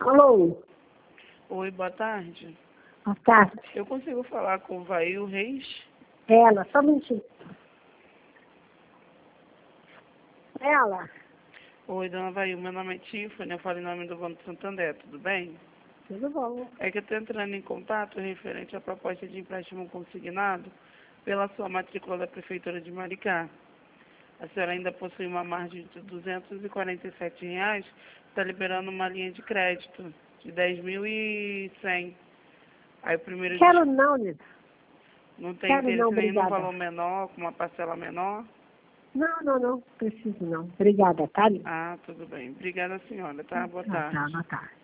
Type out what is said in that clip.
Alô? Oi, boa tarde. Boa tarde. Eu consigo falar com o Vail Reis? Ela, só um minutinho. Ela? Oi, dona Vail, meu nome é Tiffany, eu falo em nome do Banco Santander, tudo bem? Tudo bom. É que eu estou entrando em contato referente à proposta de empréstimo consignado pela sua matrícula da Prefeitura de Maricá. A senhora ainda possui uma margem de R$ 247, está liberando uma linha de crédito de 10.100. Aí o primeiro Quero não, Nida. não tem Quero não, interesse nem num obrigada. valor menor, com uma parcela menor? Não. Preciso não. Obrigada, tá, Nida? Ah, tudo bem. Obrigada, senhora, tá? Boa Tá, tarde. boa tarde.